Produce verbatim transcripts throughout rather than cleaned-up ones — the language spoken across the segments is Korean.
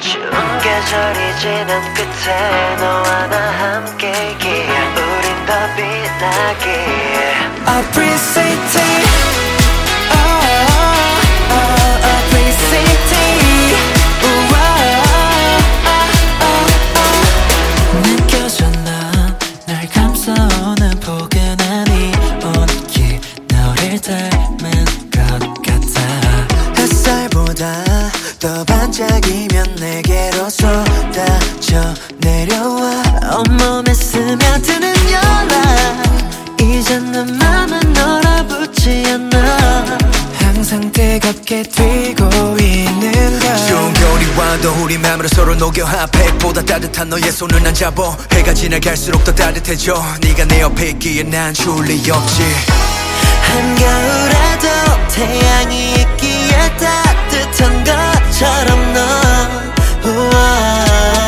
추운 계절이 지난 끝에 너와 나 함께이기에 우린 더 빛나기에 Appreciate oh, oh, oh, appreciate oh, oh, oh, oh. 느껴져 넌날 감싸오는 포근함이 온기 너를 닮은 것 같아 햇살보다 더 반짝이면 내게로 쏟아져 내려와 온몸에 스며드는 연락 이젠 내 맘은 놀아붙지 않아 항상 뜨겁게 뛰고 있는 걸 좋은 겨울이 와도 우리 맘으로 서로 녹여 핫팩보다 따뜻한 너의 손을 난 잡어 해가 지나갈수록 더 따뜻해져 네가 내 옆에 있기에 난 추울 리 없지 한겨울에도 태양이 있기에 따뜻한 것처럼 넌 우와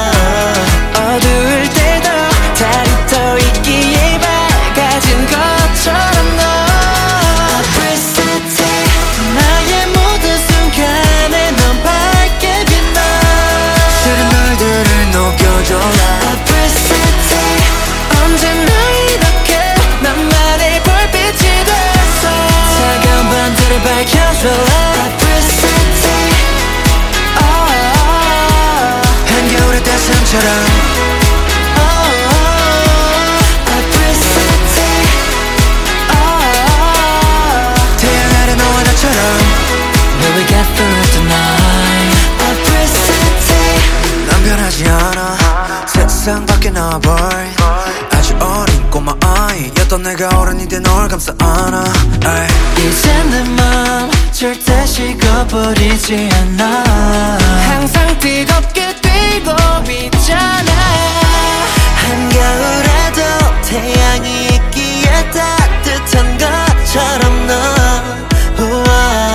어두울 때도 달이 떠 있기에 밝아진 것처럼 넌 Appreciate 나의 모든 순간에 넌 밝게 빛나 싫은 날들을 녹여줘라 Appreciate 언제나 이렇게 나만의 불빛이 됐어 차가운 밤들을 밝혀줘 Appreciate oh, oh, oh. 한겨울의 따스함처럼 난 변하지 않아 세상 밖에 나볼 아주 어린 꼬마 아이였던 내가 어른이 돼 널 감싸 안아 이젠 내 맘 절대 식어버리지 않아 항상 뜨겁게 뛰고 있잖아 한겨울에도 태양이 있기에 따뜻한 것처럼 넌 우와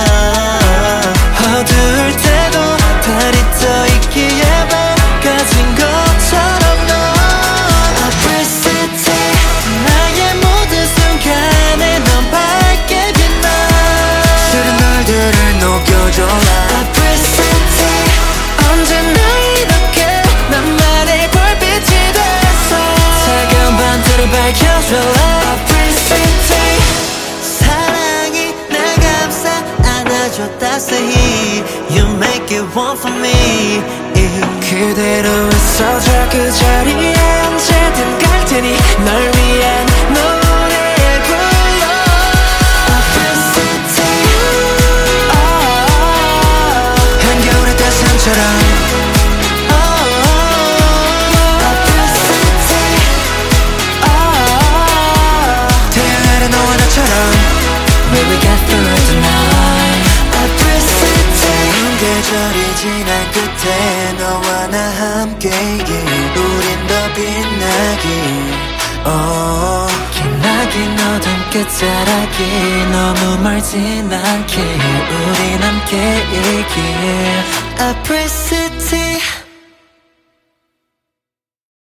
어두울 때도 달이 떠 있기에 밝아진 것처럼 넌 Appreciate 나의 모든 순간에 넌 밝게 빛나 싫은 날들을 녹여줘라 Appreciate 언제나 이렇게 나만의 불빛이 됐어 차가운 밤들을 밝혀줘 Appreciate 사랑이 날 감싸 안아줘 따스히 You make it one for me 그대로 있어줘 그 자리에 언제든 갈 테니 널 위한 노래 불러 Appreciate oh, oh, oh. 한겨울의 따스함처럼 oh, oh, oh. Appreciate oh, oh, oh. 태양 아래 너와 나처럼 Will we get through tonight Appreciate 계절이 지난 끝에 너와 나 함께이길 우린 더 빛나길 oh. 기나긴 어둠 끝자락이 너무 멀진 않길 우린 함께이길 Appreciate